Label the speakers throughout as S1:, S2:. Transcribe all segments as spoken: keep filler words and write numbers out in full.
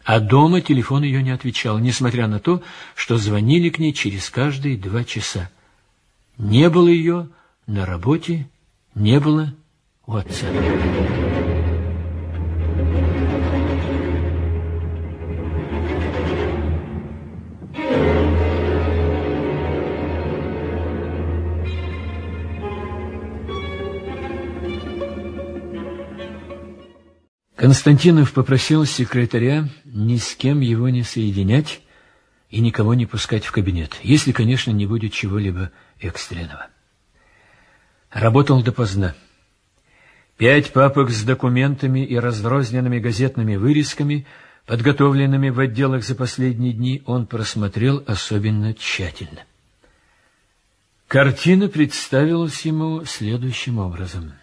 S1: А дома телефон ее не отвечал, несмотря на то, что звонили к ней через каждые два часа. Не было ее на работе, не было у отца. Константинов попросил секретаря ни с кем его не соединять и никого не пускать в кабинет, если, конечно, не будет чего-либо экстренного. Работал допоздна. Пять папок с документами и разрозненными газетными вырезками, подготовленными в отделах за последние дни, он просмотрел особенно тщательно. Картина представилась ему следующим образом.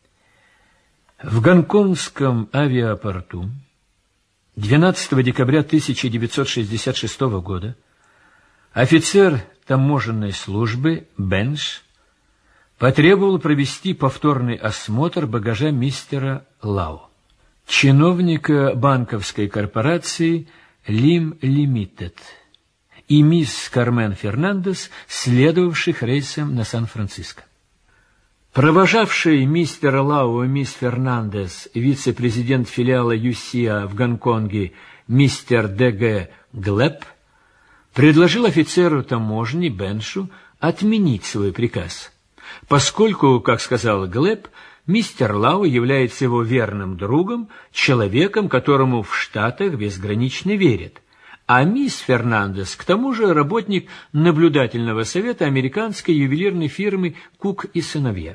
S1: В гонконгском авиапорту двенадцатого декабря тысяча девятьсот шестьдесят шестого года офицер таможенной службы Бенш потребовал провести повторный осмотр багажа мистера Лао, чиновника банковской корпорации Лим Лимитед, и мисс Кармен Фернандес, следовавших рейсом на Сан-Франциско. Провожавший мистера Лао и мисс Фернандес вице-президент филиала ю си эй в Гонконге мистер Д Г Глеб предложил офицеру таможни Беншу отменить свой приказ, поскольку, как сказал Глеб, мистер Лао является его верным другом, человеком, которому в Штатах безгранично верят, а мисс Фернандес, к тому же, работник наблюдательного совета американской ювелирной фирмы «Кук и сыновья».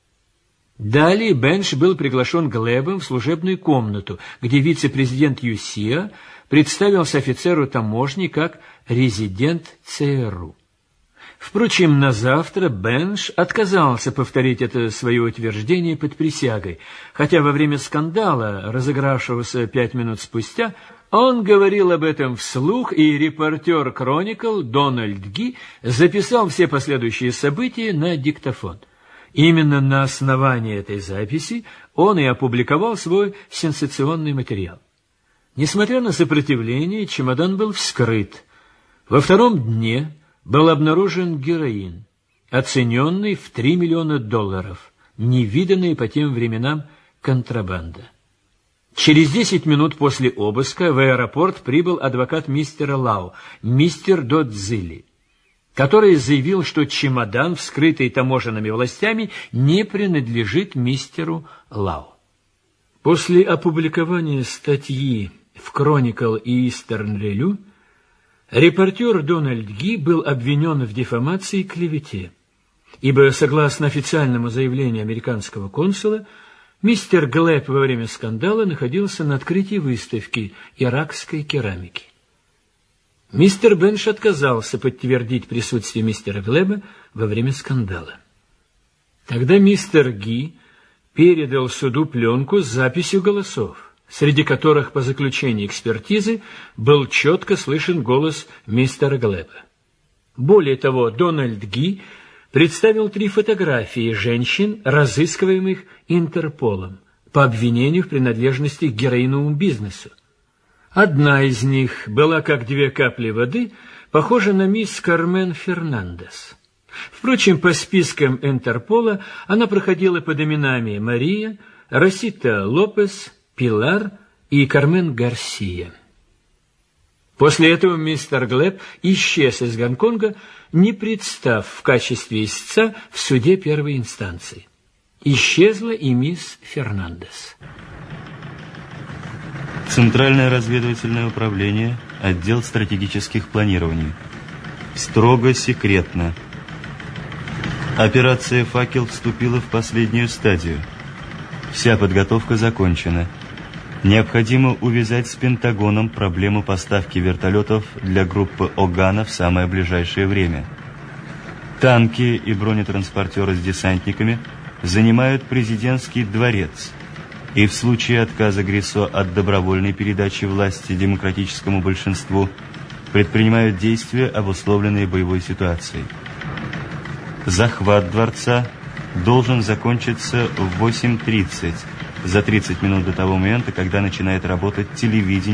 S1: Далее Бенш был приглашен Глебом в служебную комнату, где вице-президент ю си эй представился офицеру таможни как резидент цэ эр у. Впрочем, на завтра Бенш отказался повторить это свое утверждение под присягой, хотя во время скандала, разыгравшегося пять минут спустя, он говорил об этом вслух, и репортер «Кроникл» Дональд Ги записал все последующие события на диктофон. Именно на основании этой записи он и опубликовал свой сенсационный материал. Несмотря на сопротивление, чемодан был вскрыт. Во втором дне был обнаружен героин, оцененный в три миллиона долларов, невиданная по тем временам контрабанда. Через десять минут после обыска в аэропорт прибыл адвокат мистера Лао, мистер Додзили, который заявил, что чемодан, вскрытый таможенными властями, не принадлежит мистеру Лао. После опубликования статьи в «Кроникл» и «Истерн Ревью» репортер Дональд Ги был обвинен в дефамации и клевете, ибо, согласно официальному заявлению американского консула, мистер Глеб во время скандала находился на открытии выставки иракской керамики. Мистер Бенш отказался подтвердить присутствие мистера Глеба во время скандала. Тогда мистер Ги передал суду пленку с записью голосов, среди которых, по заключению экспертизы, был четко слышен голос мистера Глеба. Более того, Дональд Ги представил три фотографии женщин, разыскиваемых Интерполом, по обвинению в принадлежности к героиновому бизнесу. Одна из них была, как две капли воды, похожа на мисс Кармен Фернандес. Впрочем, по спискам Интерпола она проходила под именами Мария, Росита Лопес, Пилар и Кармен Гарсия. После этого мистер Глеб исчез из Гонконга, не представ в качестве истца в суде первой инстанции. Исчезла и мисс Фернандес.
S2: Центральное разведывательное управление, отдел стратегических планирований. Строго секретно. Операция «Факел» вступила в последнюю стадию. Вся подготовка закончена. Необходимо увязать с Пентагоном проблему поставки вертолетов для группы Огана в самое ближайшее время. Танки и бронетранспортеры с десантниками занимают президентский дворец, и в случае отказа Грисо от добровольной передачи власти демократическому большинству предпринимают действия, обусловленные боевой ситуацией. Захват дворца должен закончиться в восемь тридцать, за тридцать минут до того момента, когда начинает работать телевидение.